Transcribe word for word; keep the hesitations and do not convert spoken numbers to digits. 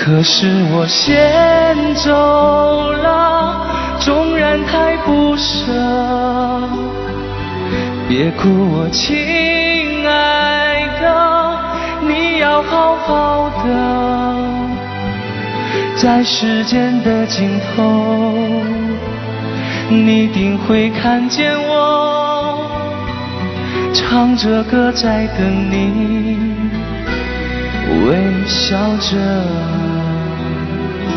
可是我先走了，纵然太不舍，别哭我亲爱的，你要好好的，在时间的尽头，你一定会看见我，唱着歌在等你，微笑着。